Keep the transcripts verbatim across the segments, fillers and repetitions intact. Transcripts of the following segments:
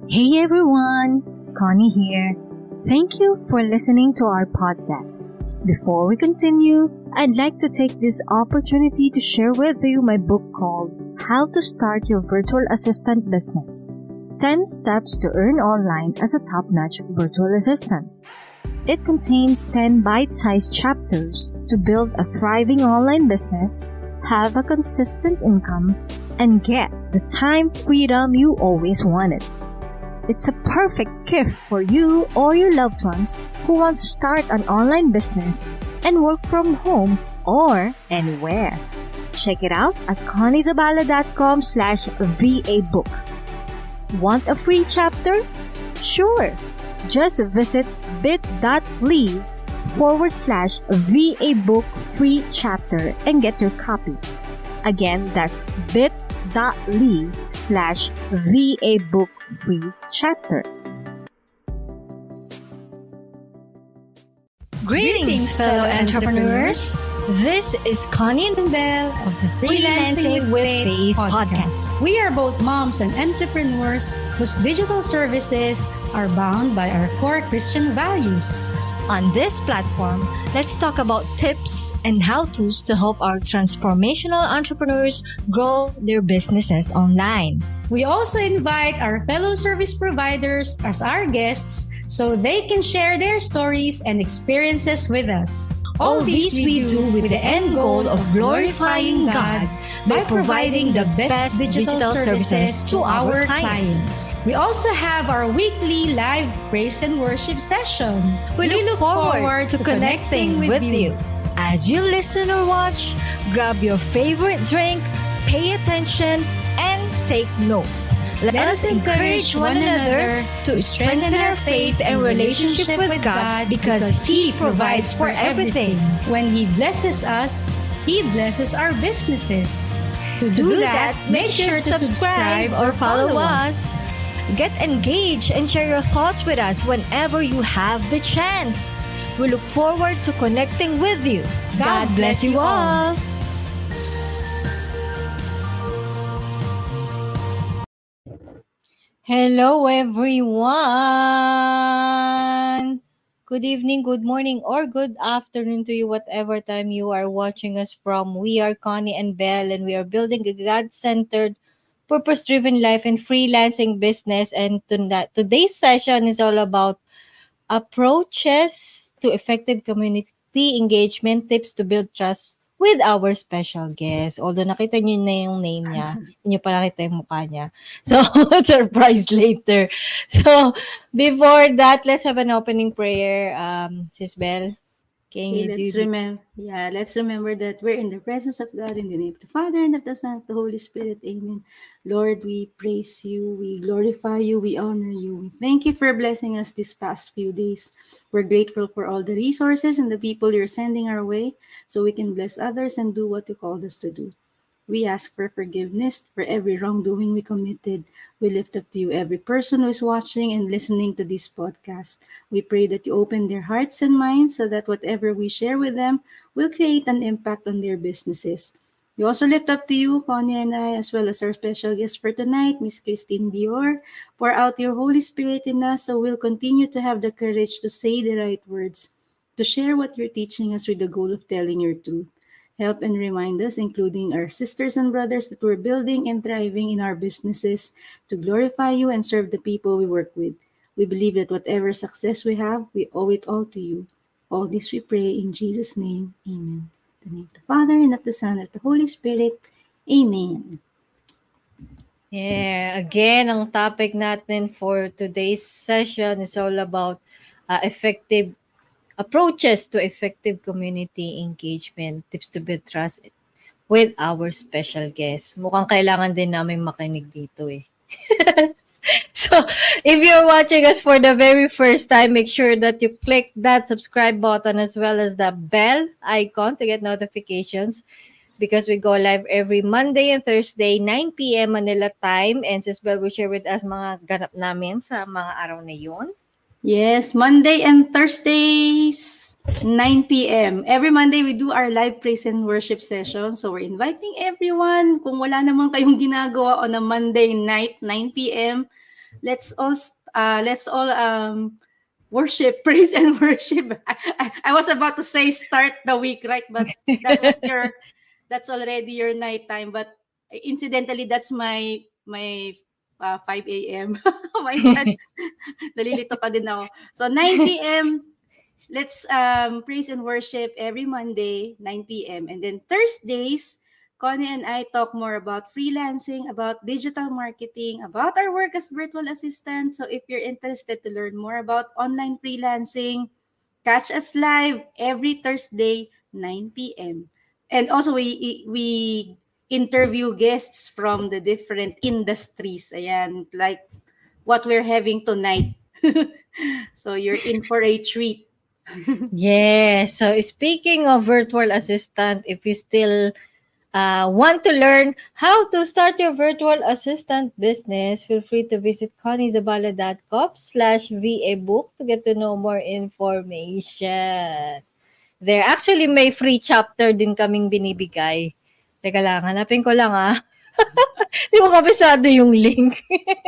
Hey everyone, Connie here. Thank you for listening to our podcast. Before we continue, I'd like to take this opportunity to share with you my book called How to Start Your Virtual Assistant Business. ten Steps to Earn Online as a Top-Notch Virtual Assistant. It contains ten bite-sized chapters to build a thriving online business, have a consistent income, and get the time freedom you always wanted. It's a perfect gift for you or your loved ones who want to start an online business and work from home or anywhere. Check it out at conniezabala.com slash VA book. Want a free chapter? Sure! Just visit bit.ly forward slash VA book free chapter and get your copy. Again, that's bit.ly slash VA book free chapter. Greetings, fellow entrepreneurs! This is Connie and Belle of the Freelancing with Faith podcast. We are both moms and entrepreneurs whose digital services are bound by our core Christian values. On this platform, let's talk about tips and how-tos to help our transformational entrepreneurs grow their businesses online. We also invite our fellow service providers as our guests so they can share their stories and experiences with us. All these we do with the end goal of glorifying God by providing the best digital services to our clients. We also have our weekly live praise and worship session. We, we look, look forward, forward to, to connecting, connecting with you. you. As you listen or watch, grab your favorite drink, pay attention, and take notes. Let, Let us encourage one another to strengthen our faith and relationship with God because He provides for everything. When He blesses us, He blesses our businesses. To do that, make sure to subscribe or follow us. Get engaged and share your thoughts with us whenever you have the chance. We look forward to connecting with you. God, God bless you all. Hello everyone! Good evening, good morning, or good afternoon to you, whatever time you are watching us from. We are Connie and Belle, and we are building a God-centered, purpose-driven life and freelancing business. And today's session is all about approaches to effective community engagement, tips to build trust with our special guest. Although nakita nyo na yung name niya, hindi nyo pa nakita yung mukha niya. So, surprise later. So, before that, let's have an opening prayer. Um, Sis Belle, can okay, you let's do remember, yeah, let's remember that we're in the presence of God in the name of the Father and of the Son, of the Holy Spirit. Amen. Lord, we praise you, we glorify you, we honor you. We thank you for blessing us this past few days. We're grateful for all the resources and the people you're sending our way so we can bless others and do what you called us to do. We ask for forgiveness for every wrongdoing we committed. We lift up to you every person who is watching and listening to this podcast. We pray that you open their hearts and minds so that whatever we share with them will create an impact on their businesses. We also lift up to you, Connie and I, as well as our special guest for tonight, Miss Christine Dior. Pour out your Holy Spirit in us so we'll continue to have the courage to say the right words, to share what you're teaching us with the goal of telling your truth. Help and remind us, including our sisters and brothers, that we're building and thriving in our businesses to glorify you and serve the people we work with. We believe that whatever success we have, we owe it all to you. All this we pray in Jesus' name. Amen. In the name of the Father, and of the Son, and of the Holy Spirit. Amen. Yeah, again, ang topic natin for today's session is all about uh, effective approaches to effective community engagement, tips to build trust with our special guest. Mukhang kailangan din namin makinig dito eh. So, if you're watching us for the very first time, make sure that you click that subscribe button as well as the bell icon to get notifications because we go live every Monday and Thursday, nine p.m. Manila time. And Sis Belle will share with us mga ganap namin sa mga araw na yun. Yes, Monday and Thursdays, nine p.m. Every Monday, we do our live praise and worship session. So we're inviting everyone. Kung wala naman kayong ginagawa on a Monday night, nine p.m., let's all uh, let's all um worship, praise and worship. I, I, I was about to say start the week, right? But that was your that's already your night time. But incidentally, that's my my uh, five a.m. Oh my God. Nalilito pa din ako. So nine p.m. Let's um, praise and worship every Monday, nine p.m. And then Thursdays, Connie and I talk more about freelancing, about digital marketing, about our work as virtual assistants. So if you're interested to learn more about online freelancing, catch us live every Thursday, nine p.m. And also we we interview guests from the different industries. Ayan, like what we're having tonight. So you're in for a treat. Yes. So speaking of virtual assistant, if you still uh, want to learn how to start your virtual assistant business, feel free to visit conniezabala.com slash VA book to get to know more information. There, actually, may free chapter din kaming binibigay. Teka lang, hanapin ko lang ah. Di ko kabisado yung link.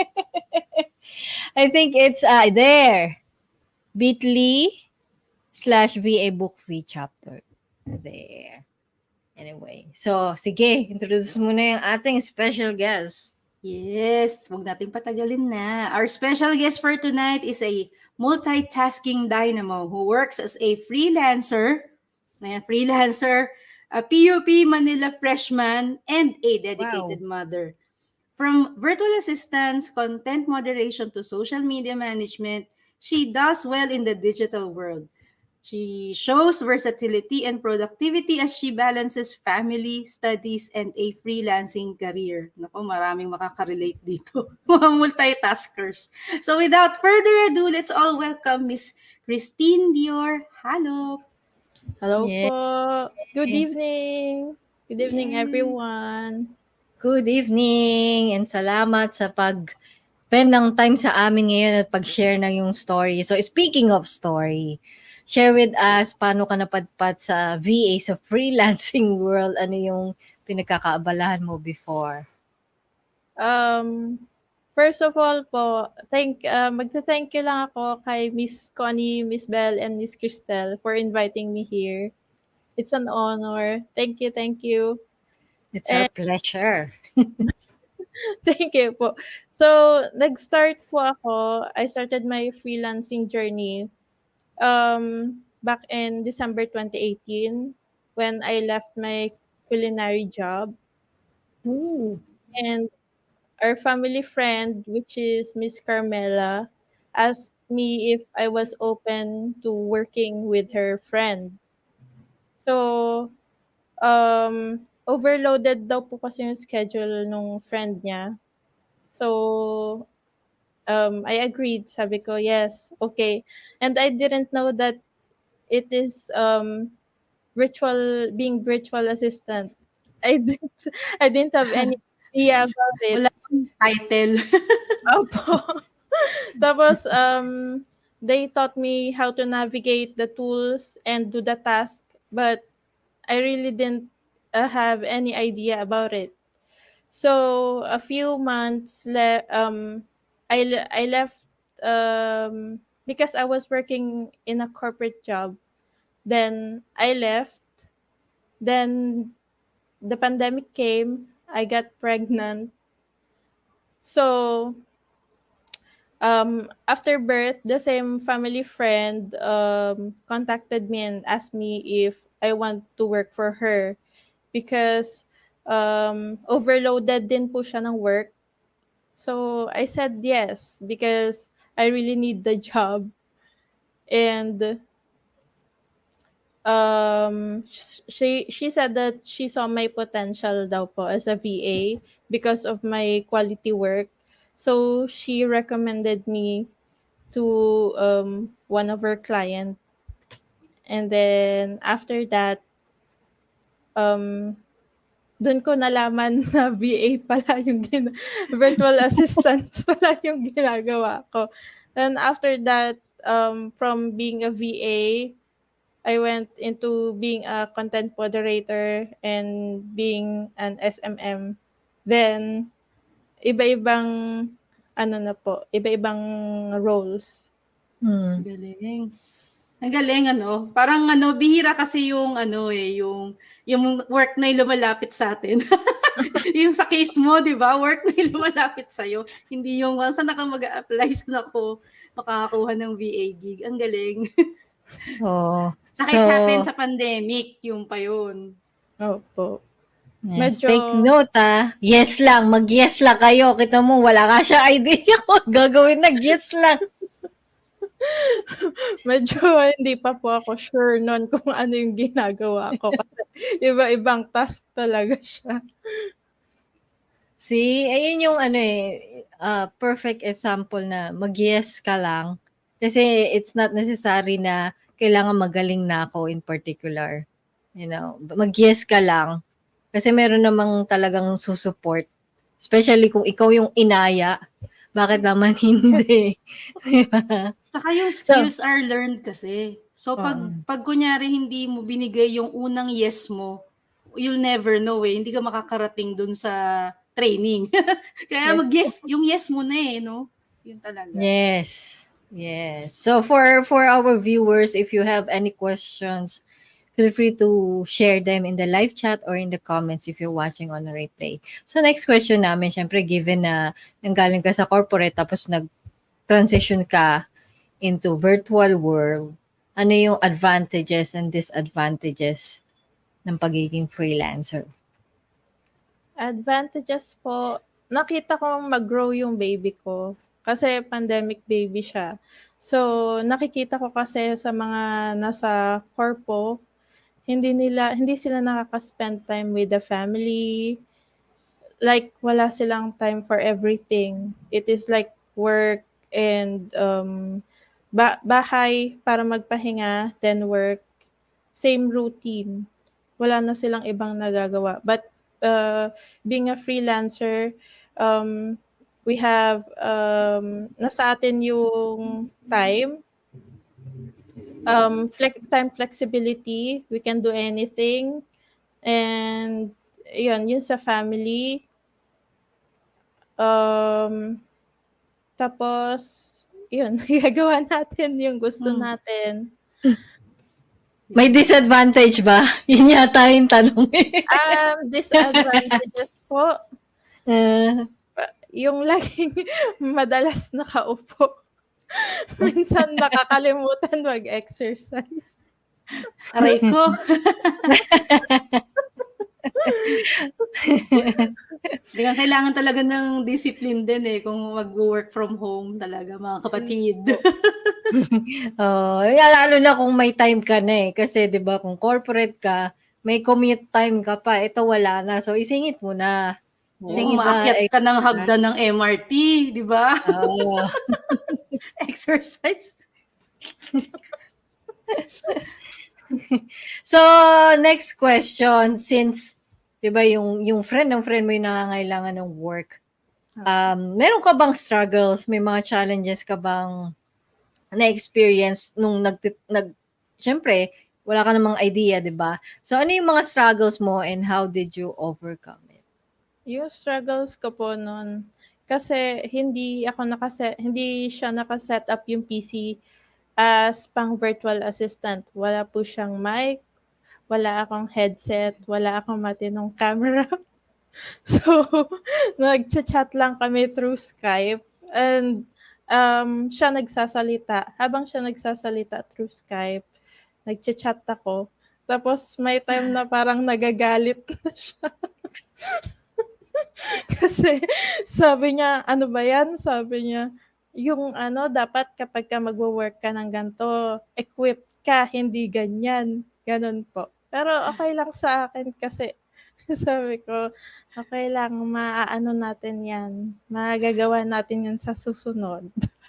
I think it's uh, there. bit.ly slash VA book free chapter. There. Anyway. So, sige. Introduce muna yung ating special guest. Yes, wag natin patagalin na. Our special guest for tonight is a multitasking dynamo who works as a freelancer, na freelancer, a P U P Manila freshman, and a dedicated wow. mother. From virtual assistance, content moderation to social media management, she does well in the digital world. She shows versatility and productivity as she balances family, studies, and a freelancing career. Naku, maraming makaka-relate dito. Mga multitaskers. So without further ado, let's all welcome Miss Christine Dior. Hello. Hello yeah. po. Good evening. Good evening, yeah. everyone. Good evening and salamat sa pag-spend ng time sa amin ngayon at pag-share ng yung story. So speaking of story, share with us paano ka napadpad sa V A sa freelancing world. Ano yung pinagkakaabalahan mo before? Um, first of all po, thank uh, magta-thank you lang ako kay Miss Connie, Miss Belle, and Miss Cristel for inviting me here. It's an honor. Thank you, thank you. It's and, our pleasure. Thank you po. So, nag-start po ako. I started my freelancing journey Um, back in December twenty eighteen when I left my culinary job. Ooh. And our family friend, which is Miss Carmela, asked me if I was open to working with her friend. So, um, overloaded daw po kasi yung schedule nung friend niya. So, Um, I agreed. Sabi ko, yes, okay. And I didn't know that it is um, virtual, being virtual assistant. I didn't, I didn't have any idea about it. Wala title. Opo. Tapos, um, they taught me how to navigate the tools and do the task, but I really didn't uh, have any idea about it. So, a few months le- um, I, I left um, because I was working in a corporate job. Then I left. Then the pandemic came. I got pregnant. So um, after birth, the same family friend um, contacted me and asked me if I want to work for her because um, overloaded din po siya ng work. So I said yes because I really need the job. And um, she she said that she saw my potential daw po as a V A because of my quality work. So she recommended me to um, one of her client. And then after that, um, doon ko nalaman na V A pala yung gina- virtual assistants pala yung ginagawa ko. And after that, um, from being a V A, I went into being a content moderator and being an S M M. Then, iba-ibang ano na po, iba-ibang roles. Hmm. Galing. Ang galing, ano. Parang ano, bihira kasi yung ano eh, yung, yung work na yung lumalapit sa atin. Yung sa case mo, di ba? Work na yung lumalapit sa'yo. Hindi yung, uh, saan ka mag-a-apply, saan ako makakakuha ng V A gig. Ang galing. Oh. Sa So, it happened sa pandemic, yung pa yun. Opo. yes, Medyo- take note ah. Yes lang, mag-yes lang kayo. Kita mo, wala ka siya idea kung gagawin na yes lang. Medyo hindi pa po ako sure nun kung ano yung ginagawa ko. Kasi iba-ibang task talaga siya. See, ayun yung ano eh, uh, perfect example na mag-yes ka lang. Kasi it's not necessary na kailangan magaling na ako in particular. You know, mag-yes ka lang. Kasi meron namang talagang susupport. Especially kung ikaw yung inaya. Bakit naman hindi? Saka yung skills so, are learned kasi. So pag, uh, pag kunyari hindi mo binigay yung unang yes mo, you'll never know eh. Hindi ka makakarating dun sa training. Kaya yes. mag-yes, yung yes mo na eh, no? Yun talaga. Yes. Yes. So for for our viewers, if you have any questions, feel free to share them in the live chat or in the comments if you're watching on a replay. So next question namin, syempre given na nanggaling ka sa corporate tapos nag-transition ka into virtual world, ano yung advantages and disadvantages ng pagiging freelancer? Advantages po, nakita ko mag-grow yung baby ko. Kasi pandemic baby siya. So, nakikita ko kasi sa mga nasa corpo, hindi nila hindi sila nakaka-spend time with the family. Like wala silang time for everything. It is like work and um ba- bahay para magpahinga, then work, same routine. Wala na silang ibang nagagawa. But uh, being a freelancer, um we have um nasa atin yung time. Um, flex, time flexibility, we can do anything. And yun, yun sa family. Um, tapos, yun, gagawa natin yung gusto Hmm. natin. May disadvantage ba? Yun yata yung tanong. Um, disadvantages po, uh, yung laging madalas nakaupo. Minsan nakakalimutan mag-exercise. Aray ko. Kaya kailangan talaga ng discipline din eh kung mag-work from home talaga, mga kapatid. Oh, lalo na kung may time ka na eh. Kasi 'di ba kung corporate ka, may commute time ka pa. Ito wala na. So isingit mo na. Oo, maakyat ka ng hagdan ng M R T, di ba? Oh. Exercise. So, next question, since 'di ba yung yung friend ng friend mo yung nangangailangan ng work. Um, meron ka bang struggles, may mga challenges ka bang na-experience nung nag nag syempre, wala ka namang idea, 'di ba? So, ano yung mga struggles mo and how did you overcome it? Yung struggles ko po noon, kasi hindi ako nakaset, hindi siya nakaset up yung P C as pang virtual assistant. Wala po siyang mic, wala akong headset, wala akong matinong camera. So, nagcha-chat lang kami through Skype and um, siya nagsasalita. Habang siya nagsasalita through Skype, nagcha-chat ako. Tapos may time na parang nagagalit na siya. Kasi sabi niya, ano ba yan? Sabi niya, yung ano, dapat kapag ka magwo-work ka ng ganito, equipped ka, hindi ganyan. Ganun po. Pero okay lang sa akin kasi sabi ko, okay lang, maaano natin yan. Magagawa natin yan sa susunod.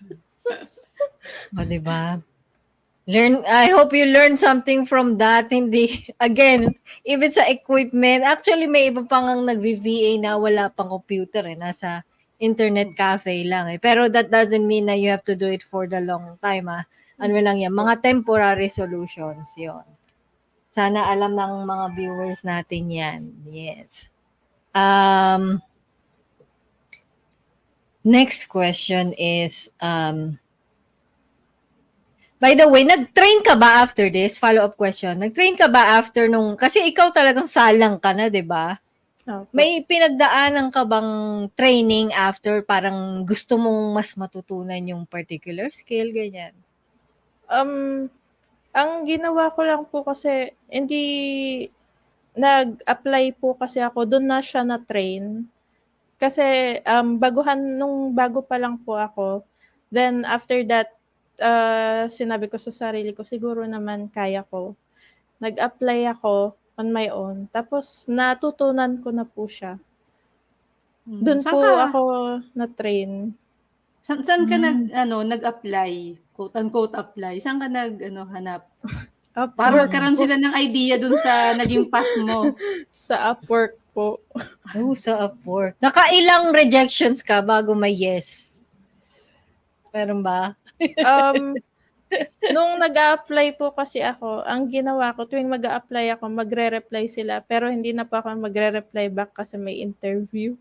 O, diba? Learn, I hope you learn something from that. Hindi, again, even sa equipment, actually may iba pang ang nag-V A na wala pang computer eh, nasa internet cafe lang eh. Pero that doesn't mean na you have to do it for the long time ah. Ano lang yan, mga temporary solutions yon. Sana alam ng mga viewers natin yan. Yes. Um, Next question is, um, by the way, nag-train ka ba after this? Follow-up question. Nag-train ka ba after nung, kasi ikaw talagang salang ka na, di ba? Opo. May pinagdaanan ka bang training after, parang gusto mong mas matutunan yung particular skill, ganyan? Um, ang ginawa ko lang po kasi, hindi, nag-apply po kasi ako, doon na siya na-train. Kasi, um, baguhan, nung bago pa lang po ako, then after that, uh, sinabi ko sa sarili ko, siguro naman kaya ko. Nag-apply ako on my own, tapos natutunan ko na po siya. Mm. Doon Saan po ka, ako na-train. saan, saan ka Mm. nag, ano, nag-apply? Quote unquote apply. Saan ka nag, ano, hanap? Upwork Para magkaroon po. sila ng idea dun sa naging path mo. Sa Upwork po. Oh, sa Upwork. Nakailang rejections ka bago may yes? Meron ba? Um, nung nag-a-apply po kasi ako, ang ginawa ko, tuwing mag-a-apply ako, magre-reply sila, pero hindi na po ako magre-reply back kasi may interview.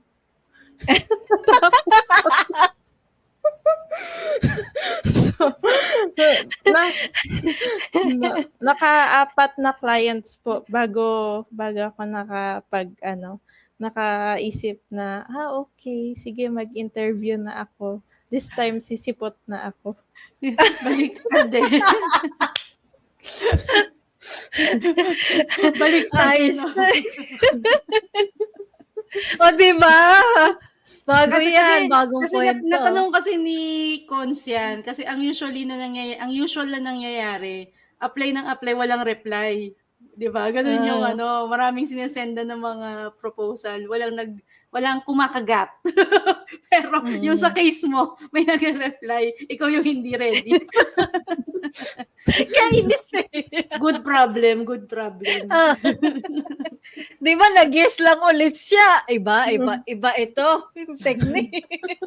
So, na, na, naka-apat na clients po bago bago ako nakapag ano, nakaisip na, ah, okay, sige, mag-interview na ako. This time, sisipot na ako. Baliktad eh. Baliktad eh, Ayos no? na. O, diba? Bago Kasi, yan, kasi, bagong kasi kwento. nat- natanong kasi ni Cons yan, kasi ang usually na nangyayari, ang usual na nangyayari, apply ng apply, walang reply. 'Di ba? Ganun yung Ah. ano, maraming sinesenda ng mga proposal, walang nag walang kumakagat. Pero Mm. yung sa case mo, may nagre-reply, ikaw yung hindi ready. Kainis eh. Good problem, good problem. Ah. Di ba, nag-yes lang ulit siya. Iba, iba, iba ito. Yung technique.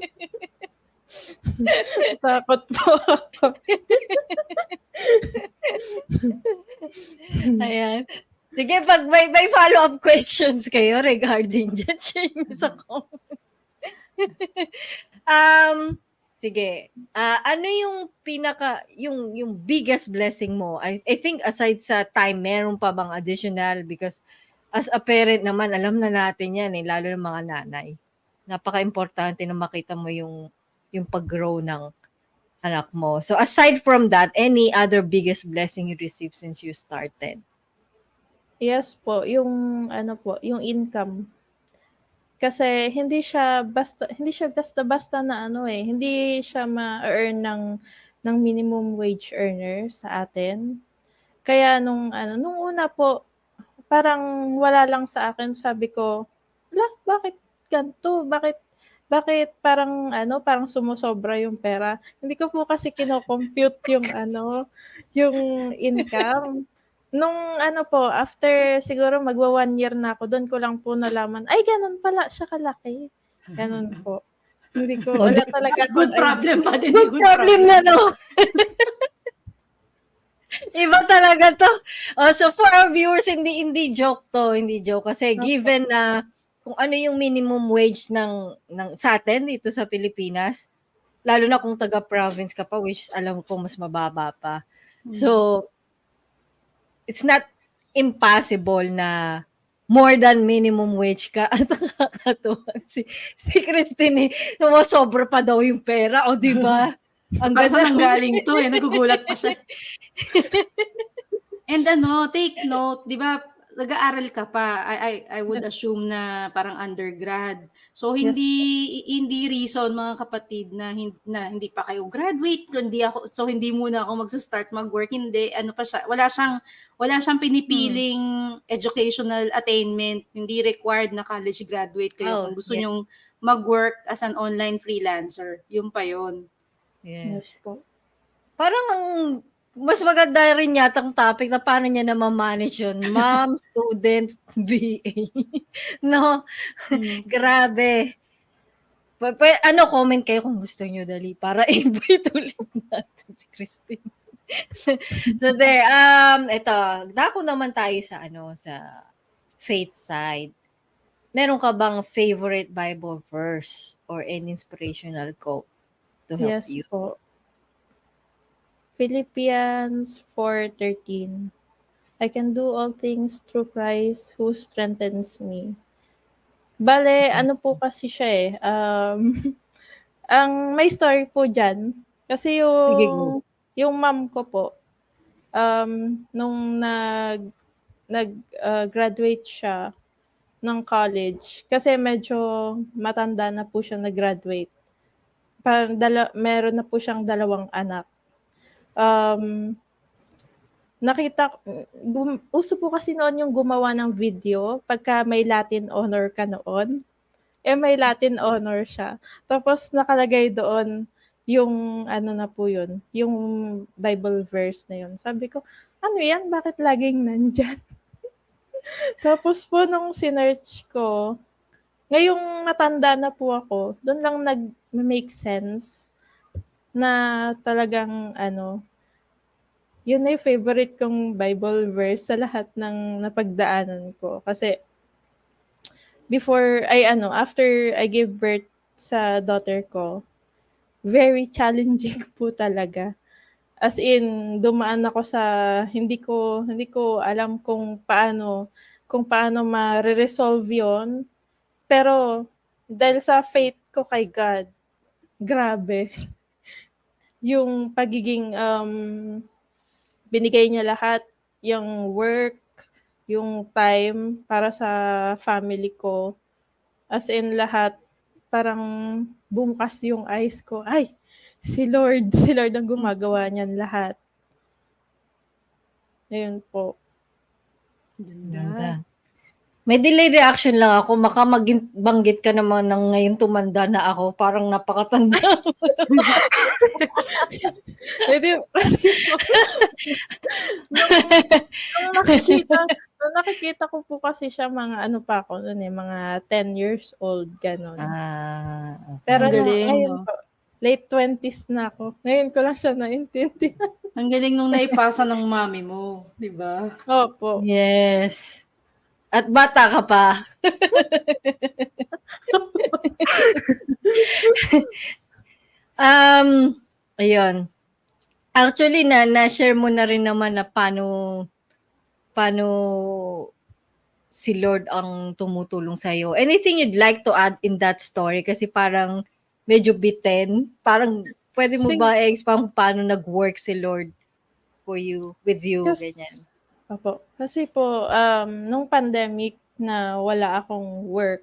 Takot po ako. Ayan. Sige, pag may, may follow-up questions kayo regarding dyan, share nyo sa comment. um, sige. Uh, ano yung pinaka, yung, yung biggest blessing mo? I, I think aside sa time, meron pa bang additional? Because as a parent naman, alam na natin yan eh, lalo ng mga nanay. Napaka-importante na makita mo yung, yung pag-grow ng anak mo. So aside from that, any other biggest blessing you received since you started? Yes po, yung ano po, yung income. Kasi hindi siya basta hindi siya basta-basta na ano eh, hindi siya ma-earn ng ng minimum wage earner sa atin. Kaya nung ano, nung una po, parang wala lang sa akin, sabi ko, "Hala, bakit ganito? Bakit bakit parang ano, parang sumusobra yung pera?" Hindi ko po kasi kino-compute yung ano, yung income. Nung ano po, after siguro magwa one year na ako, doon ko lang po nalaman, ay ganun pala siya kalaki. Ganun po. Hindi ko, wala talaga. Good problem pa din. Good, good problem, problem na no. Iba talaga to. Oh, so for our viewers, hindi hindi joke to, hindi joke kasi okay. Given na kung ano yung minimum wage ng ng sa atin dito sa Pilipinas, lalo na kung taga-province ka pa, which is alam ko mas mababa pa. Hmm. So it's not impossible na more than minimum wage ka. At nakakatuwa si, si Christine, eh, sobra pa daw yung pera, o diba? Ang ganda nang galing to, eh, nagugulat pa siya. And ano, take note, di ba, nag-aaral ka pa. I I, I would yes. assume na parang undergrad. So hindi yes. hindi reason mga kapatid na hindi, na hindi pa kayo graduate, hindi ako so hindi muna ako magsa-start mag-work. Hindi ano pa siya, wala siyang wala siyang pinipiling hmm. educational attainment. Hindi required na college graduate kayo oh, kung gusto yeah. nyong mag-work as an online freelancer. Yung pa yon. Yes. yes po. Parang ang mas maganda rin yata ang topic na paano niya na ma-manage yun. Mom, student, B A. No? Hmm. Grabe. Pa- pa- ano, comment kayo kung gusto nyo, dali, para invite ulit natin si Christine. So there, um, ito, dako naman tayo sa, ano, sa faith side. meron ka bang favorite Bible verse or any inspirational quote to help Yes you? po. Philippians four thirteen. I can do all things through Christ who strengthens me. Bale, ano po kasi siya eh, um, ang may story po dyan, kasi Sige, yung, go. yung mom ko po, um, nung nag, nag-graduate siya ng college, kasi medyo matanda na po siya nag-graduate. Parang dala, meron na po siyang dalawang anak. Um, nakita, gum, uso po kasi noon yung gumawa ng video pagka may Latin honor ka noon. Eh, may Latin honor siya. Tapos nakalagay doon yung ano na po yun, yung Bible verse na yun. Sabi ko, ano yan? Bakit laging nandyan? Tapos po nung sinearch ko, ngayong matanda na po ako, doon lang nag-make sense na talagang ano, yun na yung favorite kong Bible verse sa lahat ng napagdaanan ko. Kasi before, ay ano, after I gave birth sa daughter ko, very challenging po talaga. As in, dumaan ako sa hindi ko hindi ko alam kung paano kung paano ma-resolve 'yon. Pero dahil sa faith ko kay God, grabe. Yung pagiging um binigay niya lahat, yung work, yung time para sa family ko. As in lahat, parang bumukas yung eyes ko. Ay, si Lord, si Lord ang gumagawa niyan lahat. Ayun po. Ganda. May delay reaction lang ako. Maka banggit ka naman ng ngayon tumanda na ako. Parang napakatanda. Hindi, kasi po, nung, nung nakikita, nung nakikita ko po kasi siya mga ano pa ako noon eh, mga ten years old, ganon. Ah, okay. Pero Ang nung, galing, ngayon no? po, late twenties na ako. Ngayon ko lang siya naintindihan. Ang galing nung naipasa ng mami mo, di ba? Opo. Yes. At bata ka pa. um, ayun. Actually, na, na-share mo na rin naman na paano, paano si Lord ang tumutulong sa'yo. Anything you'd like to add in that story? Kasi parang medyo bitten. Parang pwede mo Sig- ba i-explain kung paano nag-work si Lord for you, with you, Kasi, ganyan? opo. Kasi po, um, nung pandemic na wala akong work,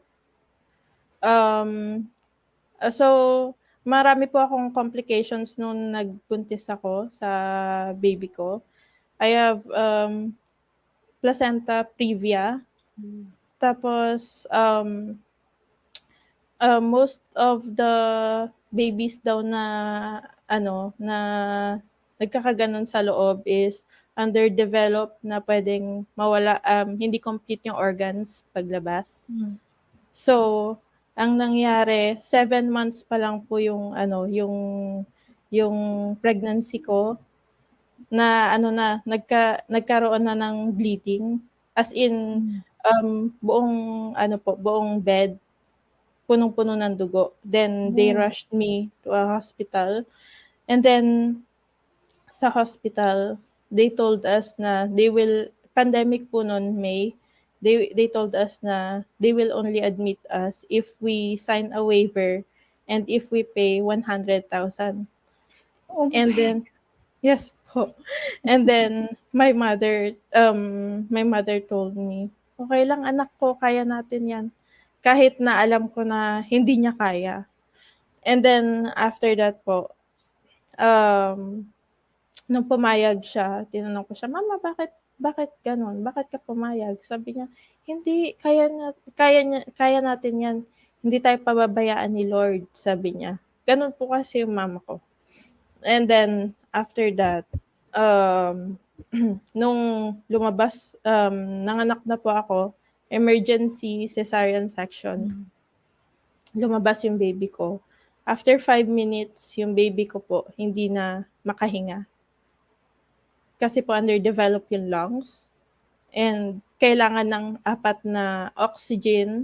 um, uh, so, marami po akong complications nung nagbuntis ako sa baby ko. I have um, placenta previa. Tapos, um, uh, most of the babies daw na, ano, na nagkakaganon sa loob is underdeveloped na pwedeng mawala, um, hindi complete yung organs paglabas. Hmm. So, ang nangyari, seven months pa lang po yung, ano, yung, yung pregnancy ko, na ano na, nagka, nagkaroon na ng bleeding. As in, um, buong, ano po, buong bed, punong-puno ng dugo. Then, they rushed me to a hospital. And then, sa hospital, they told us na they will, pandemic po noon, May, they, they told us na they will only admit us if we sign a waiver and if we pay one hundred thousand. Oh, And then, yes po. And then, my mother, um, my mother told me, okay lang anak ko, kaya natin yan. Kahit na alam ko na hindi niya kaya. And then, after that po, um, nung pumayag siya, tinanong ko siya, Mama, bakit, bakit ganun? Bakit ka pumayag? Sabi niya, hindi, kaya, na, kaya, niya, kaya natin yan. Hindi tayo pababayaan ni Lord, sabi niya. Ganun po kasi yung mama ko. And then, after that, um, nung lumabas, um, nanganak na po ako, emergency cesarean section. Lumabas yung baby ko. After five minutes, yung baby ko po, hindi na makahinga. Kasi po underdeveloped yung lungs. And kailangan ng apat na oxygen.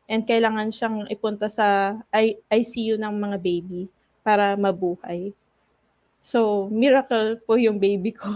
and kailangan siyang ipunta sa I- ICU ng mga baby para mabuhay. So, miracle po yung baby ko.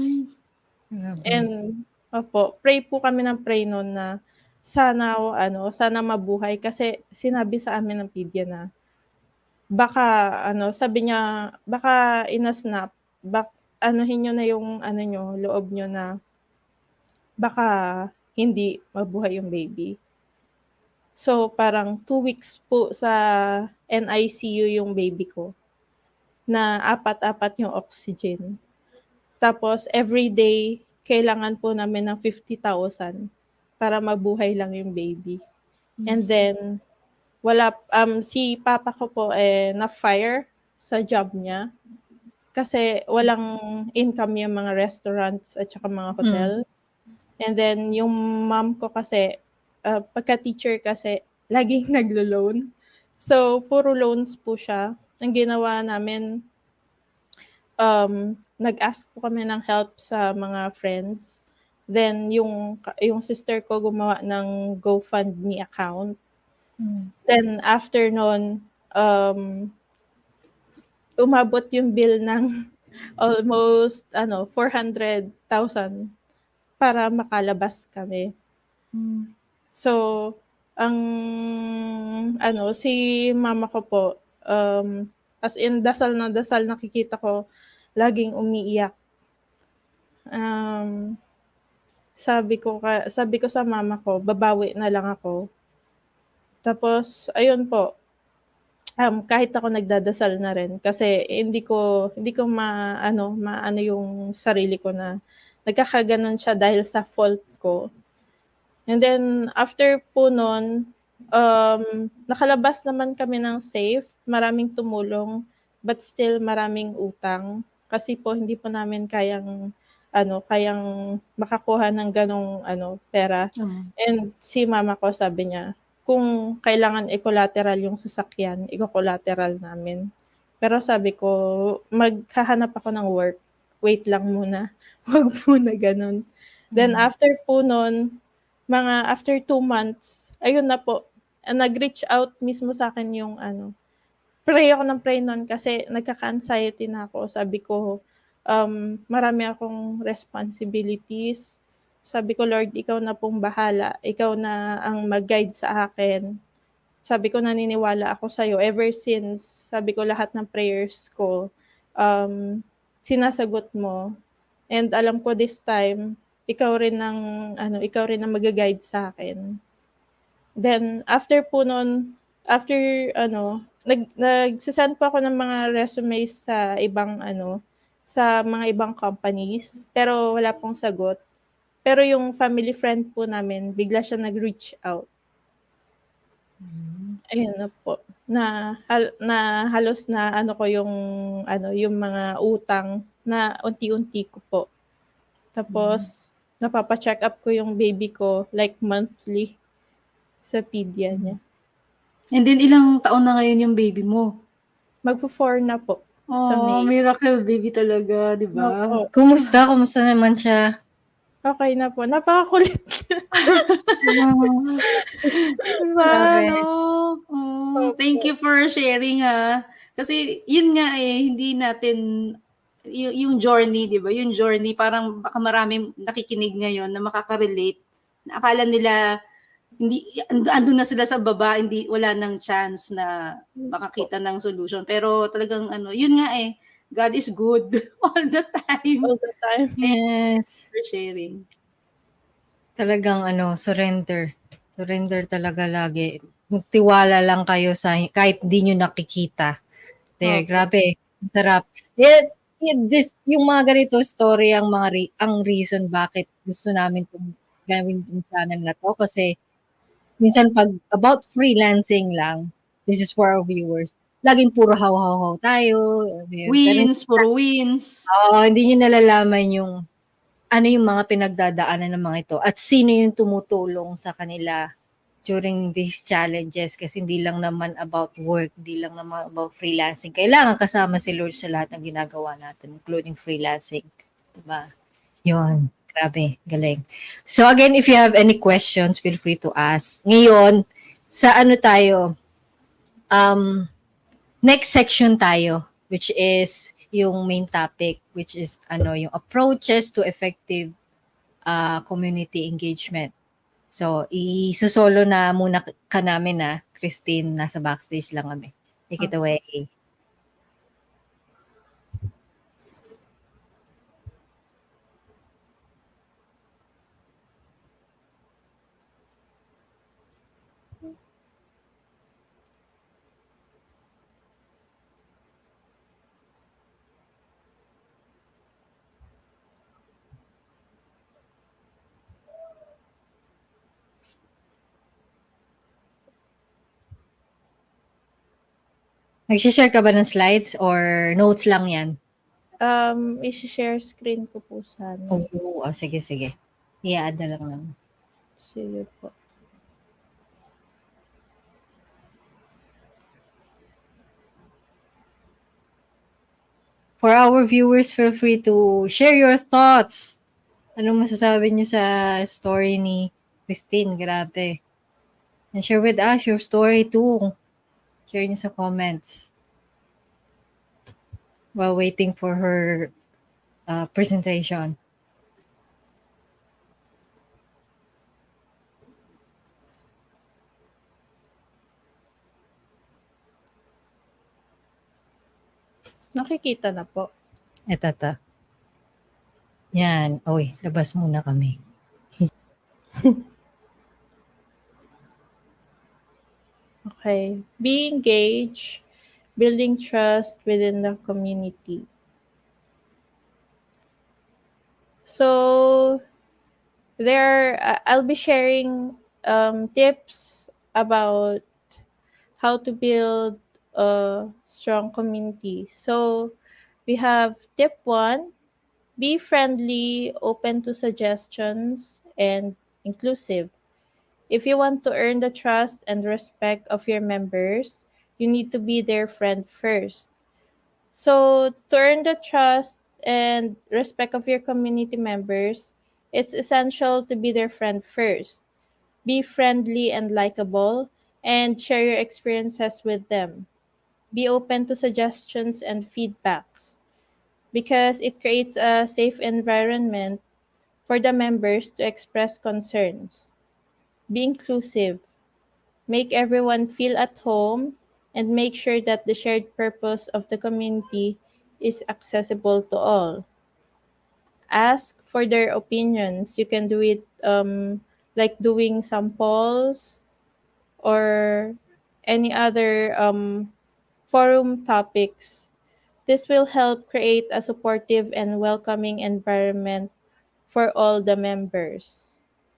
And, opo, pray po kami ng pray noon na sana, ano, sana mabuhay kasi sinabi sa amin ng pedya na baka, ano, sabi niya, baka inasnap, bak, anuhin nyo na yung, ano nyo, loob nyo na baka hindi mabuhay yung baby. So, parang two weeks po sa N I C U yung baby ko na apat-apat yung oxygen. Tapos, every day, kailangan po namin ng fifty thousand para mabuhay lang yung baby. And then, wala, um, si papa ko po eh, na-fire sa job niya kasi walang income yung mga restaurants at saka mga hotels. Mm. And then, yung mom ko kasi, uh, pagka-teacher kasi, laging naglo-loan. So, puro loans po siya. Ang ginawa namin, um, nag-ask po kami ng help sa mga friends. Then, yung, yung sister ko gumawa ng GoFundMe account. Hmm. Then, after nun, um, umabot yung bill ng almost, ano, four hundred thousand para makalabas kami. Hmm. So, ang, ano, si mama ko po, um, as in, dasal na dasal, nakikita ko, laging umiiyak. Um, sabi ko, sabi ko sa mama ko, babawi na lang ako. Tapos, ayun po, um, kahit ako nagdadasal na rin, kasi hindi ko, hindi ko ma, ano, maano yung sarili ko na nagkakaganon siya dahil sa fault ko. And then, after po nun, um, nakalabas naman kami ng safe, maraming tumulong, but still maraming utang. Kasi po, hindi po namin kayang, ano, kayang makakuha ng ganong, ano, pera. Uh-huh. And si mama ko, sabi niya, kung kailangan i-collateral yung sasakyan, i-collateral namin. Pero sabi ko, maghahanap ako ng work. Wait lang muna. Huwag muna ganun. Uh-huh. Then after po nun, mga after two months, ayun na po, nag-reach out mismo sa akin yung ano, pray ako ng pray nun kasi nagkaka-anxiety na ako. Sabi ko, um, marami akong responsibilities. Sabi ko, Lord, ikaw na pong bahala. Ikaw na ang mag-guide sa akin. Sabi ko, naniniwala ako sa'yo. Ever since, sabi ko, lahat ng prayers ko, um, sinasagot mo. And alam ko this time, ikaw rin ang, ano, ikaw rin ang mag-guide sa akin. Then, after po nun, after, ano, nag nagsasend po ako ng mga resumes sa ibang ano sa mga ibang companies pero wala pong sagot. Pero yung family friend po namin bigla siya nag-reach out. Mm-hmm. Ayun na po. Na hal, na halos na ano ko yung ano yung mga utang na unti-unti ko po. Tapos mm-hmm. napapa-check up ko yung baby ko like monthly sa pedya niya. And then, ilang taon na ngayon yung baby mo? Magpo-four na po. Oh, miracle baby talaga, di ba? No, kumusta? Kumusta naman siya? Okay na po. Napakakulit niya. Diba? No? Oh, thank you for sharing, ha. Kasi, yun nga eh, hindi natin, y- yung journey, di ba? Yung journey, parang baka maraming nakikinig ngayon na makaka-relate. Na akala nila, hindi andun na sila sa baba, hindi wala nang chance na makakita ng solution. Pero talagang ano, yun nga eh, God is good all the time. All the time. Yes. For sharing. Talagang ano, surrender. Surrender talaga lagi. Magtiwala lang kayo sa kahit di nyo nakikita. There, okay. Grabe. Sarap. Yeah, yeah, this, yung mga ganito story ang mga re- ang reason bakit gusto namin itong gawin yung channel na to kasi minsan pag about freelancing lang, this is for our viewers, laging puro haw-haw-haw tayo. Wins, puro wins. Oo, uh, hindi nyo nalalaman yung ano yung mga pinagdadaanan ng mga ito at sino yung tumutulong sa kanila during these challenges kasi hindi lang naman about work, hindi lang naman about freelancing. Kailangan kasama si Lord sa lahat ng ginagawa natin, including freelancing. Diba? Yun. Grabe, galing. So again, if you have any questions, feel free to ask. Ngayon, sa ano tayo, um, next section tayo, which is yung main topic, which is ano, yung approaches to effective uh, community engagement. So, isosolo na muna ka namin na, Christine, nasa backstage lang kami. Take it away. Nag-share ka ba ng slides or notes lang yan? Um, i-share screen ko po sana. Oo, oh, sige, sige. I-add na lang lang. Sige po. For our viewers, feel free to share your thoughts. Anong masasabi niyo sa story ni Christine? Grabe. And share with us your story too. Share niyo sa comments. While waiting for her uh, presentation. Nakikita na po. Eto to. Yan. Oy, labas muna kami. Okay. Be engaged, building trust within the community. So, there, uh, I'll be sharing um, tips about how to build a strong community. So, we have tip one, be friendly, open to suggestions, and inclusive. If you want to earn the trust and respect of your members, you need to be their friend first. So, to earn the trust and respect of your community members, it's essential to be their friend first. Be friendly and likable, and share your experiences with them. Be open to suggestions and feedbacks because it creates a safe environment for the members to express concerns. Be inclusive. Make everyone feel at home and make sure that the shared purpose of the community is accessible to all. Ask for their opinions. You can do it um, like doing some polls or any other um, forum topics. This will help create a supportive and welcoming environment for all the members.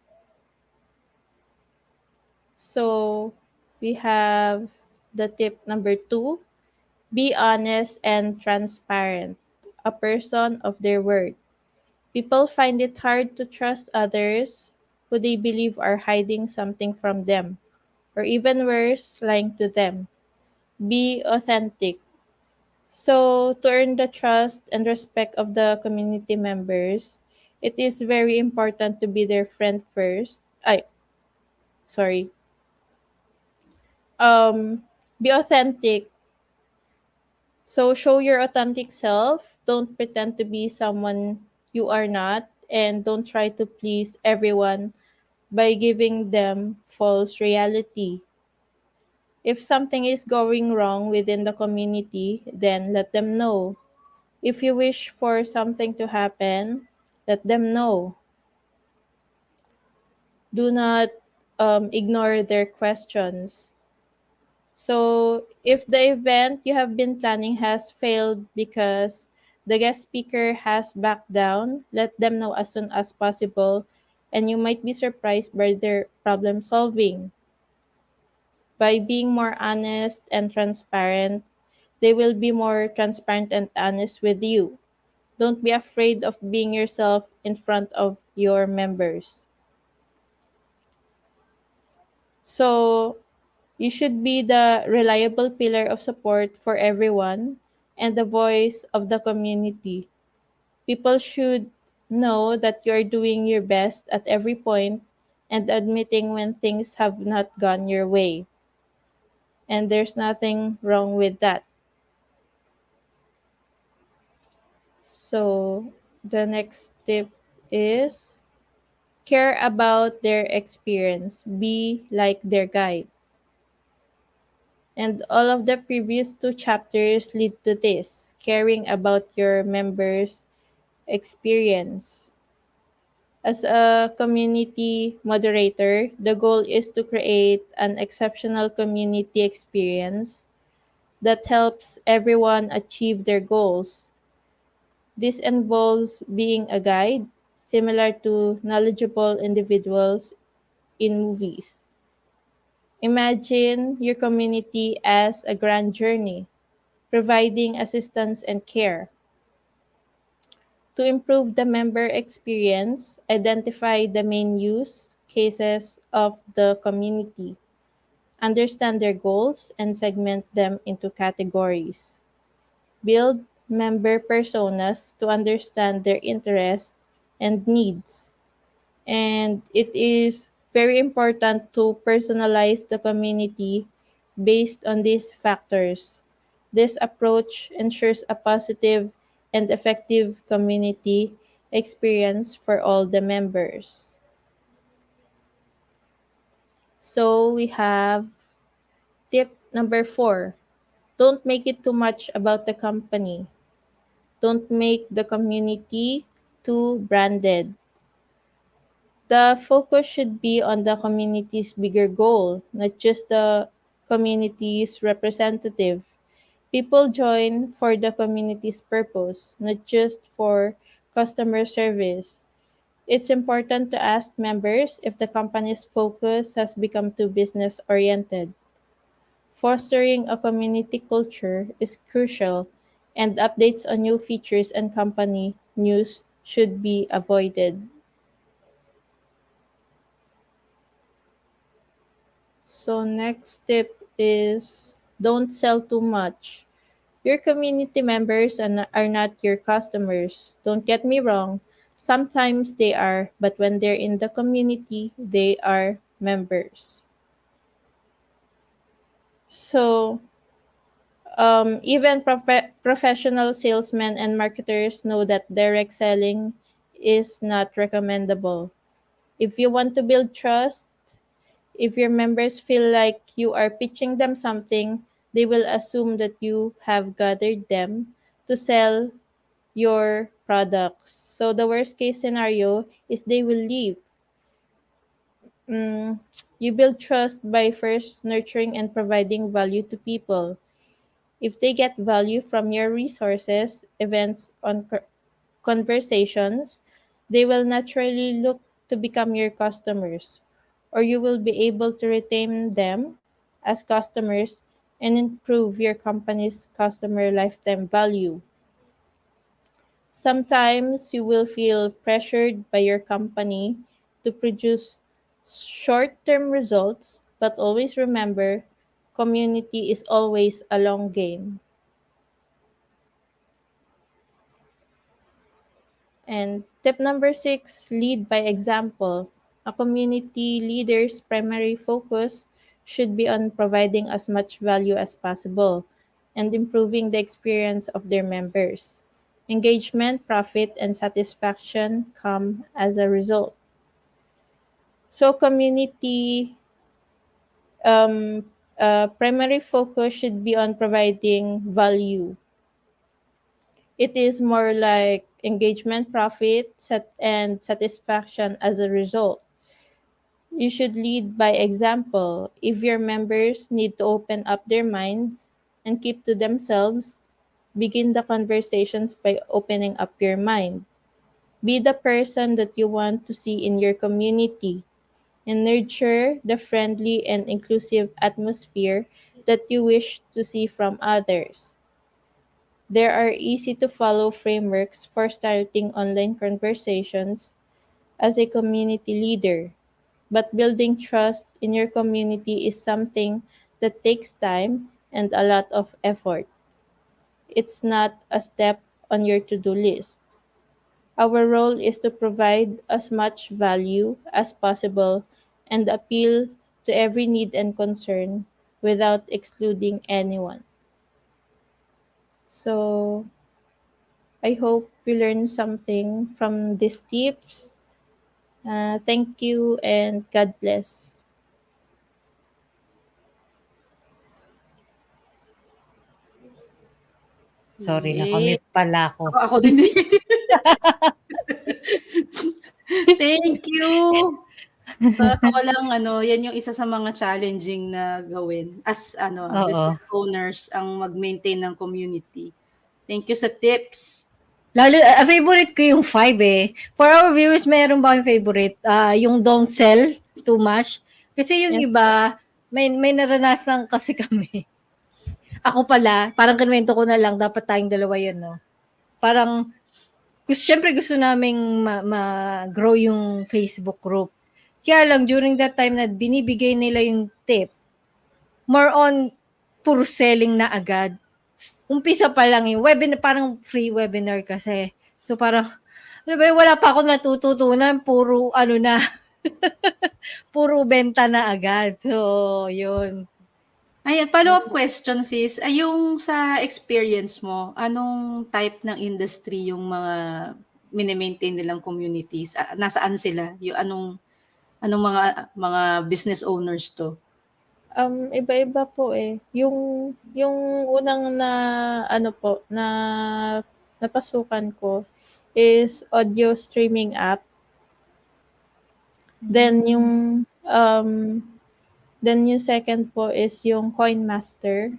So we have the tip number two, be honest and transparent, a person of their word. People find it hard to trust others who they believe are hiding something from them, or even worse, lying to them. Be authentic. So, to earn the trust and respect of the community members, it is very important to be their friend first. Ay, sorry. Um, be authentic. So, show your authentic self. Don't pretend to be someone you are not, and don't try to please everyone by giving them false reality. If something is going wrong within the community, then let them know. If you wish for something to happen, let them know. Do not um, ignore their questions. So, if the event you have been planning has failed because the guest speaker has backed down, let them know as soon as possible, and you might be surprised by their problem solving. By being more honest and transparent, they will be more transparent and honest with you. Don't be afraid of being yourself in front of your members. So, you should be the reliable pillar of support for everyone and the voice of the community. People should know that you are doing your best at every point and admitting when things have not gone your way. And there's nothing wrong with that. So the next tip is care about their experience, be like their guide. And all of the previous two chapters lead to this caring about your members' experience. As a community moderator, the goal is to create an exceptional community experience that helps everyone achieve their goals. This involves being a guide, similar to knowledgeable individuals in movies. Imagine your community as a grand journey, providing assistance and care. To improve the member experience, identify the main use cases of the community, understand their goals, and segment them into categories. Build member personas to understand their interests and needs. And it is very important to personalize the community based on these factors. This approach ensures a positive and effective community experience for all the members. So we have tip number four. Don't make it too much about the company. Don't make the community too branded. The focus should be on the community's bigger goal, not just the community's representative. People join for the community's purpose, not just for customer service. It's important to ask members if the company's focus has become too business oriented. Fostering a community culture is crucial, and updates on new features and company news should be avoided. So next tip is don't sell too much. Your community members are not, are not your customers. Don't get me wrong. Sometimes they are, but when they're in the community, they are members. So um, even prof- professional salesmen and marketers know that direct selling is not recommendable. If you want to build trust, if your members feel like you are pitching them something, they will assume that you have gathered them to sell your products. So the worst case scenario is they will leave. Mm, you build trust by first nurturing and providing value to people. If they get value from your resources, events, on co- conversations, they will naturally look to become your customers, or you will be able to retain them as customers and improve your company's customer lifetime value. Sometimes you will feel pressured by your company to produce short term results, but always remember community is always a long game. And tip number six, lead by example. A community leader's primary focus should be on providing as much value as possible and improving the experience of their members. Engagement, profit, and satisfaction come as a result. So, community um, uh, primary focus should be on providing value. It is more like engagement, profit, sat- and satisfaction as a result. You should lead by example. If your members need to open up their minds and keep to themselves, begin the conversations by opening up your mind. Be the person that you want to see in your community and nurture the friendly and inclusive atmosphere that you wish to see from others. There are easy to follow frameworks for starting online conversations as a community leader, but building trust in your community is something that takes time and a lot of effort. It's not a step on your to do list. Our role is to provide as much value as possible and appeal to every need and concern without excluding anyone. So, I hope you learned something from these tips. Uh, thank you and God bless. Sorry, Yay. nakamute pala ako. Ako, ako din. Thank you. So, ako lang, ano, yan yung isa sa mga challenging na gawin as ano Oo. business owners ang mag-maintain ng community. Thank you sa tips. Lalo, uh, favorite ko yung five eh. For our viewers, meron ba yung favorite? Ah, yung don't sell too much. Kasi yung Yes. iba, may may naranasan kasi kami. Ako pala, parang kinuwento ko na lang, dapat tayong dalawa yun, no? Parang, gusto, syempre gusto naming ma- ma-grow yung Facebook group. Kaya lang, during that time na binibigay nila yung tip, more on, puro selling na agad. Umpisa pa lang yung webinar, parang free webinar kasi. So parang, ano ba yun, wala pa ako natututunan, puro ano na, puro benta na agad. So, yun. Ay, follow-up question sis, ay yung sa experience mo, anong type ng industry yung mga mini-maintain nilang communities? Ah, nasaan sila? Yung anong anong mga mga business owners to? Um, iba-iba po eh. Yung yung unang na ano po na napasukan ko is audio streaming app. Then yung um then yung second po is yung Coinmaster.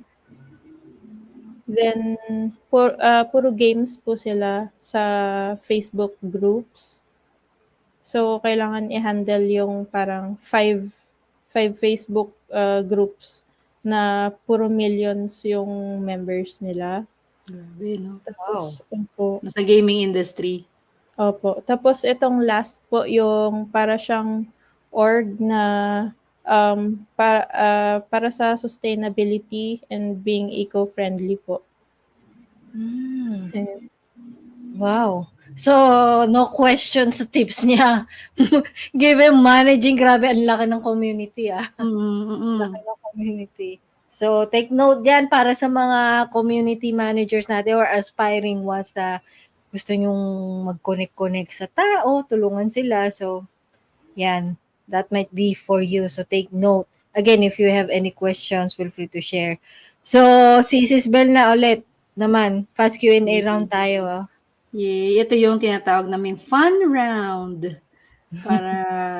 Then pur, uh, puro games po sila sa Facebook groups. So kailangan i-handle yung parang five five Facebook uh, groups na puro millions yung members nila. Grabe, no? Tapos, yun po. Nasa gaming industry. Opo. Tapos itong last po yung para siyang org na um, para, uh, para sa sustainability and being eco-friendly po. Mm. And, Wow. So, no question sa tips niya. Given managing, grabe, ang laki ng community ah. Mm-mm. Laki ng community. So, take note dyan para sa mga community managers natin or aspiring ones na gusto nyong mag-connect-connect sa tao, tulungan sila. So, yan. That might be for you. So, take note. Again, if you have any questions, feel free to share. So, si Sis Bel na ulit naman. Fast Q and A round tayo. Ah. Yay, ito yung tinatawag naming fun round. Para,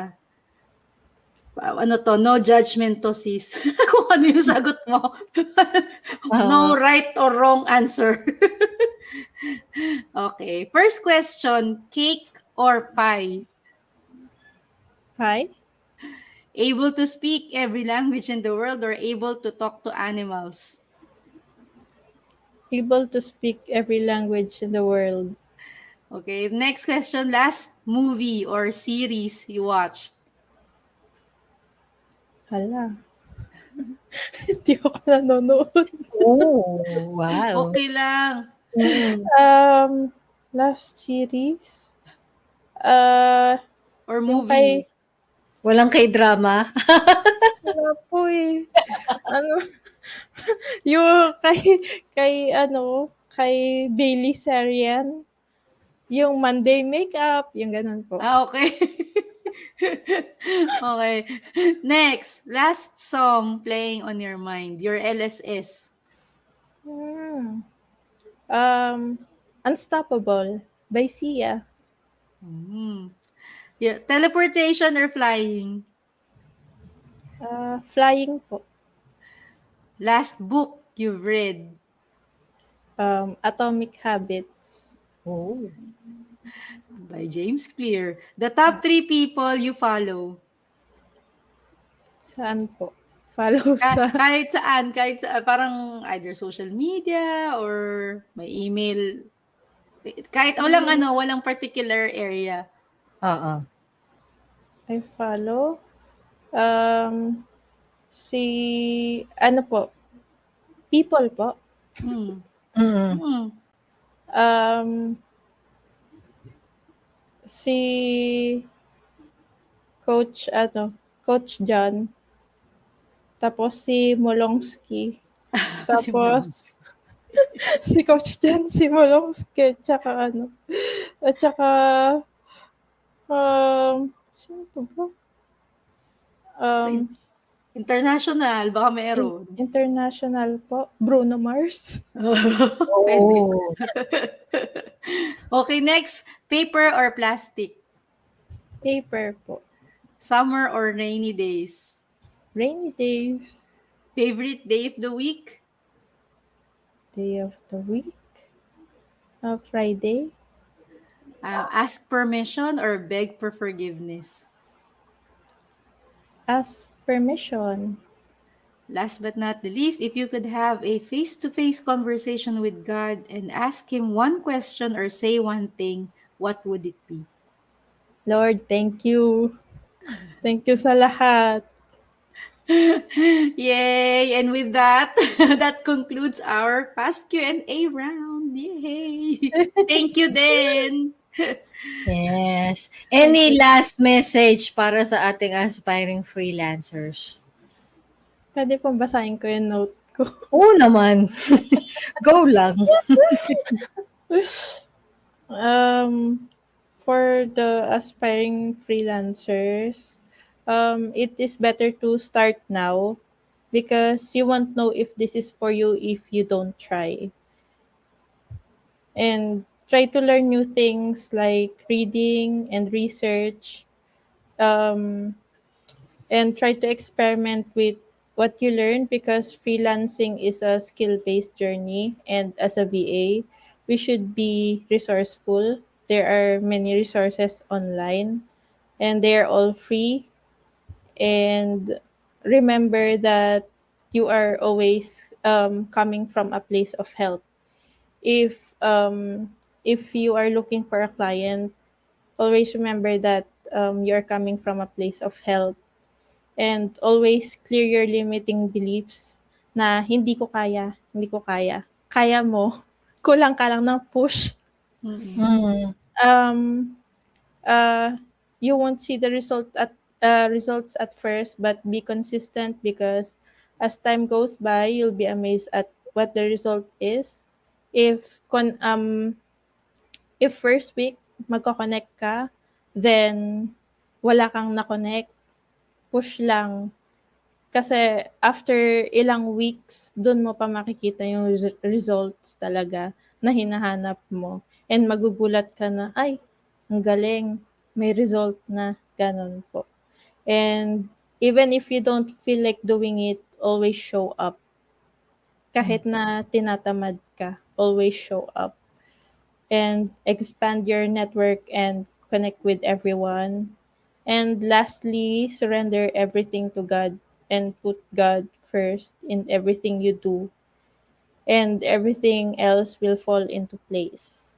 pa- ano to, no judgment to sis. Kung ano yung sagot mo. No right or wrong answer. Okay, first question, cake or pie? Hi. Able to speak every language in the world or able to talk to animals? Able to speak every language in the world. Okay, next question, last movie or series you watched? Hala. Hindi ako nanonood. Oh, wow. Okay lang. Um, last series? Uh, Or yung movie? kay, Walang K-drama. wala po eh. Ano, yung kay, kay ano, kay Bailey Sarian. Yung Monday Makeup, yung ganun po. Ah, okay. Okay. Next, last song playing on your mind, your L S S. Hmm. Um, Unstoppable by Sia. Hmm. Yeah, teleportation or flying? Uh, flying po. Last book you've read? Um, Atomic Habits. Oh. By James Clear. The top three people you follow? Saan po? Follow Ka- sa... kahit saan, kahit saan, parang either social media or may email. Kahit walang ano, walang particular area. Oo. I follow. Um, si... Ano po? People po. Hmm. Mm. Hmm. Um, si... Coach, ano? Coach John. Tapos si Molongski. Tapos si Coach John, si Molongski, at saka ano, at saka, um, sino to ba? Sa Um, in- international, baka in- meron. international po, Bruno Mars. Pwede. Oh. Okay, next. Paper or plastic? Paper po. Summer or rainy days? Rainy days. Favorite day of the week? Day of the week. Uh, Friday. Uh, ask permission or beg for forgiveness? Ask permission. Last but not the least, if you could have a face-to-face conversation with God and ask Him one question or say one thing, what would it be? Lord, thank you. Thank you sa lahat. Yay! And with that, that concludes our past Q and A round. Yay! Thank you din. Yes. Any last message para sa ating aspiring freelancers? Pwede pong basahin ko yung note ko. Oo naman. Go lang. Um, for the aspiring freelancers, um, it is better to start now because you won't know if this is for you if you don't try. And try to learn new things like reading and research, um, and try to experiment with what you learn because freelancing is a skill-based journey, and as a V A we should be resourceful. There are many resources online and they're all free, and remember that you are always um, coming from a place of help. If um, if you are looking for a client, always remember that um, you're coming from a place of help, and always clear your limiting beliefs na hindi ko kaya, hindi ko kaya. Kaya mo. Kulang ka lang ng push. Mm. Um, uh, you won't see the result at uh, results at first, but be consistent because as time goes by, you'll be amazed at what the result is. If con um if first week magko-connect ka, then wala kang na-connect, push lang. Kasi after ilang weeks, dun mo pa makikita yung res- results talaga na hinahanap mo. And magugulat ka na, ay, ang galing, may result na, ganun po. And even if you don't feel like doing it, always show up. Kahit na tinatamad ka, always show up. And expand your network and connect with everyone. And lastly, surrender everything to God and put God first in everything you do. And everything else will fall into place.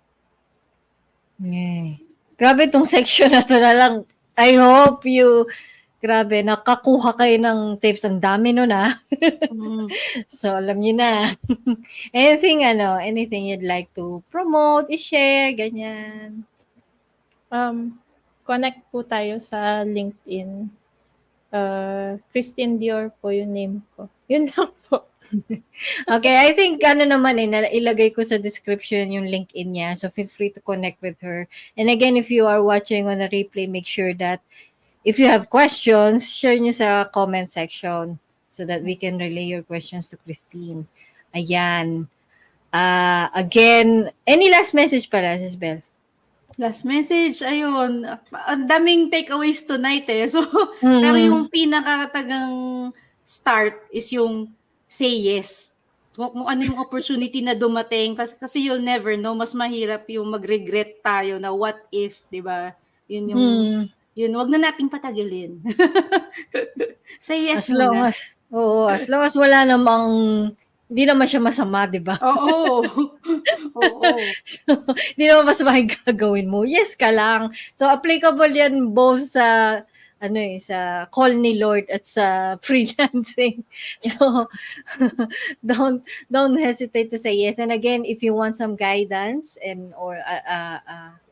Yay. Grabe tong section na to na lang. I hope you, grabe, nakakuha kayo ng tips. Ang dami nun ah. Mm. So, alam niyo na. Anything, ano, anything you'd like to promote, i-share, ganyan. Um, connect po tayo sa LinkedIn. Uh, Christine Dior po yung name ko. Yun lang po. Okay, I think ano naman eh, na- ilagay ko sa description yung LinkedIn niya. So feel free to connect with her. And again, if you are watching on a replay, make sure that if you have questions, share nyo sa comment section so that we can relay your questions to Christine. Ayan. Uh, again, any last message pala, Sis Bel? Last message, ayun. Ang daming takeaways tonight eh. So, Mm. pero yung pinakatagang start is yung say yes. Kung, kung ano yung opportunity na dumating. Kasi, kasi you'll never know. Mas mahirap yung mag-regret tayo na what if, di ba? Yun yung, Mm. yun, wag na nating patagilin. Say yes As long muna. as, oo, as long as wala namang, hindi naman siya masama, di ba? Oo. Oo. So, hindi naman masama yung gagawin mo. Yes ka lang. So, applicable yan both sa, ano eh, sa call ni Lord at sa freelancing. So, don't, don't hesitate to say yes. And again, if you want some guidance and, or, uh, uh, uh,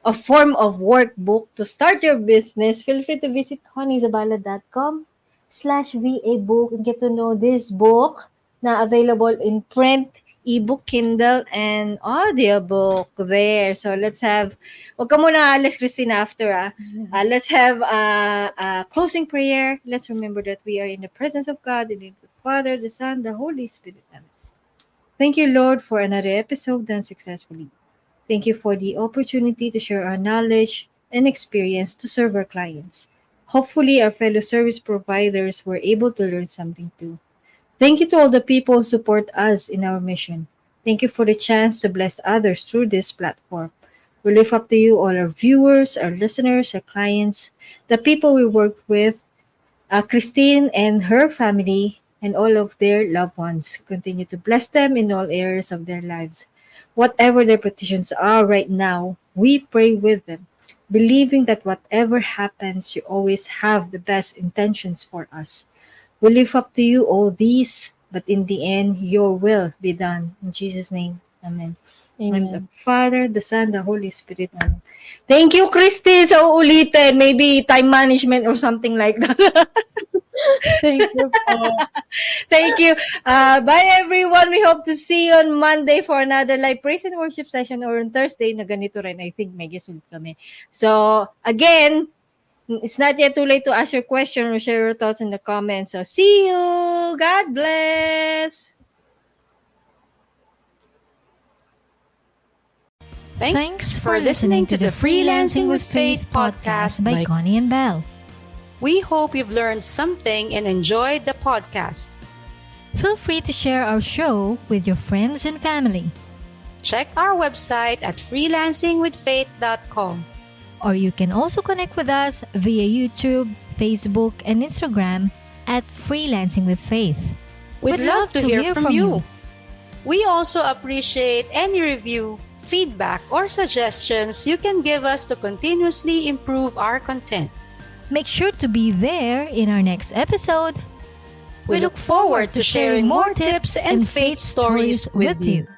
a form of workbook to start your business, feel free to visit conniezabala.com slash VA book and get to know this book na available in print, ebook, Kindle, and audiobook there. So let's have, wag ka muna alis, Christine, after. Ah. Uh, let's have a, a closing prayer. Let's remember that we are in the presence of God, in the name of the Father, the Son, the Holy Spirit. Amen. Thank you, Lord, for another episode done successfully. Thank you for the opportunity to share our knowledge and experience to serve our clients. Hopefully, our fellow service providers were able to learn something too. Thank you to all the people who support us in our mission. Thank you for the chance to bless others through this platform. We lift up to you all our viewers, our listeners, our clients, the people we work with, uh, Christine and her family, and all of their loved ones. Continue to bless them in all areas of their lives. Whatever their petitions are right now, we pray with them, believing that whatever happens, you always have the best intentions for us. We lift up to you all these, but in the end, your will be done. In Jesus' name, amen. Amen. The Father, the Son, the Holy Spirit. Amen. Thank you, Christy, sa uulitin. Maybe time management or something like that. Thank you po. Thank you. Uh, bye, everyone. We hope to see you on Monday for another live praise and worship session, or on Thursday na ganito rin. I think may guest kami. So, again, it's not yet too late to ask your question or share your thoughts in the comments. So, see you. God bless. Thanks for listening to the Freelancing with Faith podcast by Connie and Belle. We hope you've learned something and enjoyed the podcast. Feel free to share our show with your friends and family. Check our website at freelancing with faith dot com. Or you can also connect with us via YouTube, Facebook, and Instagram at Freelancing with Faith. We'd, We'd love, love to, to hear, hear from, from you. you. We also appreciate any review, feedback, or suggestions you can give us to continuously improve our content. Make sure to be there in our next episode. We look forward to sharing more tips and faith stories with you.